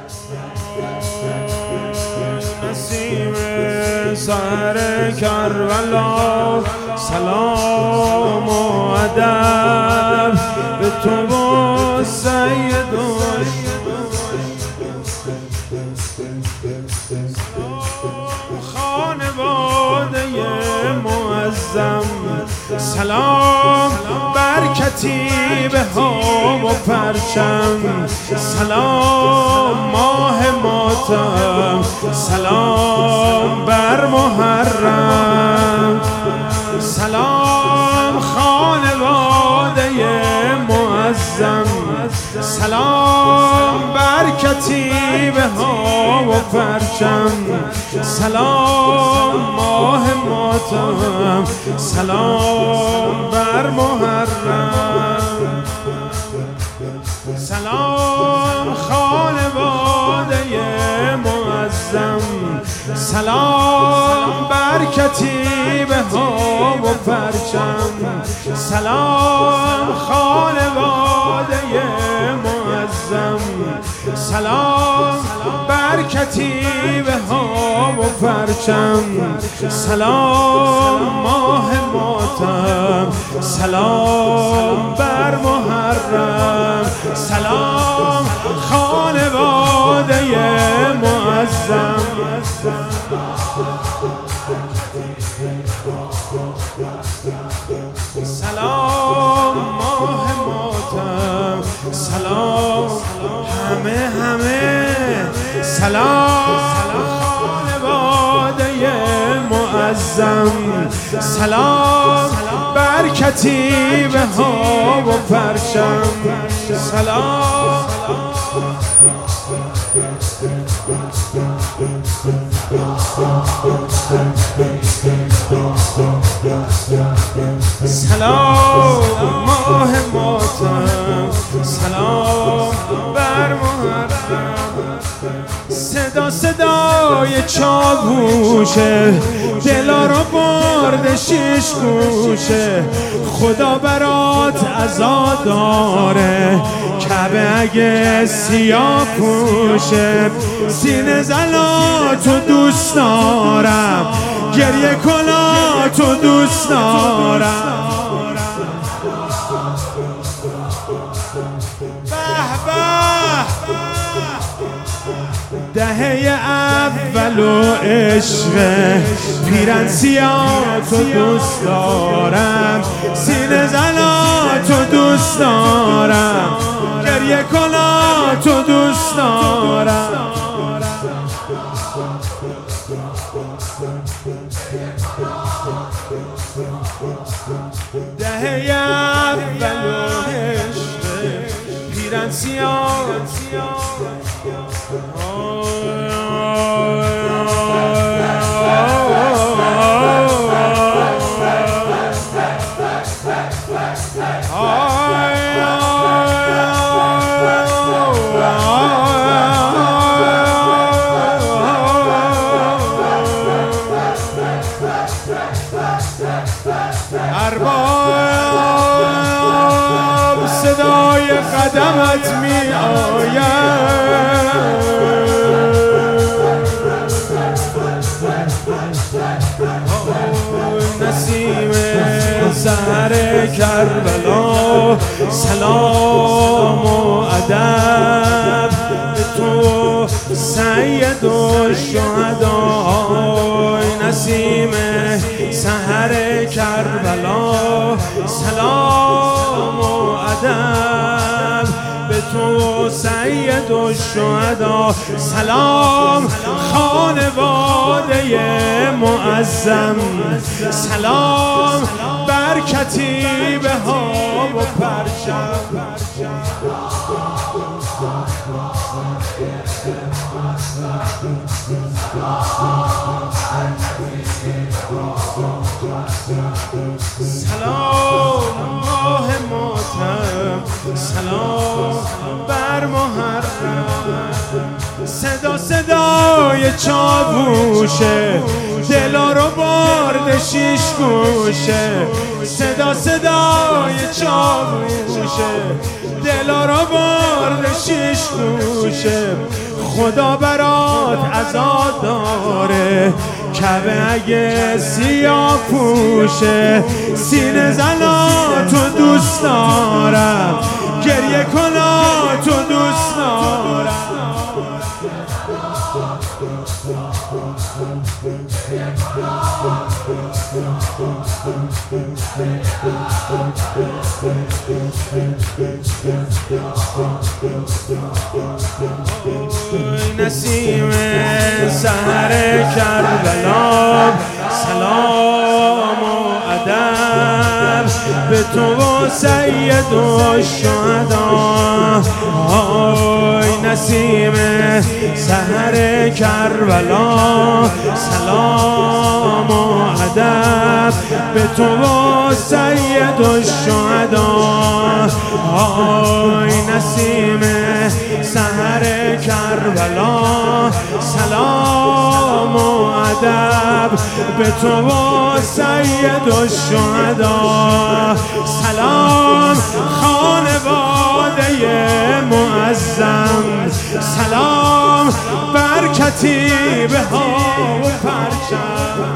نسیم سحر کربلا سلام و ادب به تو و سید خانواده معظم، سلام بر کتیبه ها و پرچم، سلام ماه ماتم، سلام بر محرم، سلام خانواده معظم، سلام بر کتیبه ها و پرچم، سلام ماه ماتم، سلام بر محرم، سلام خانواده معظم، سلام بر کتیبه ها و پرچم، سلام خانواده معظم، سلام بر کتیبه ها و پرچم، سلام ماه ماتم، سلام بر محرم، سلام خانواده معظم، سلام ماه ماتم، سلام همه سلام خانواده معظم، سلام بر کتیبه ها و پرچم، سلام سلام ماه ماتم، سلام بر محرم، صدا صدای چاووشه دلا رو برده شیش گوشه، خدا برات عزا داره کعبه اگه سیاه پوشه، سینه زلاتو دوست دارم گریه کناتو دوست دارم، دهه اول و عشق پیرن سیاه‌تو دوست دارم، سینه زناتو دوست دارم گریه کناتو دوست دارم، دهه اول و عشق پیرن سیاه ارباب صدای قدمت می آید، نسیم سحر کربلا سلام و ادب به تو سید الشهدا، نسیم سحر کربلا سلام و ادب به تو سید الشهدا، سلام خانواده معظم، سلام بر کتیبه ها و پرچم، سلام ماه ماتم، سلام بر محرم، صدا صدای چاووشه دلا رو برده شیش گوشه، صدا صدای چاووشه دلا رو برده شیش گوشه، خدا برات عزا داره. کعبه اگه سیاه پوشه سینه زناتو دوست دارم، گریه کناتو دوست دارم. نسیم سحر کربلا سلام و ادب به تو و سید الشهدا. نسیم سحر کربلا سلام و ادب به تو و سید الشهدا. نسیم سحر کربلا سلام و ادب به تو و سید الشهدا. سلام خانواده معظم، سلام بر کتیبه ها و پرچم.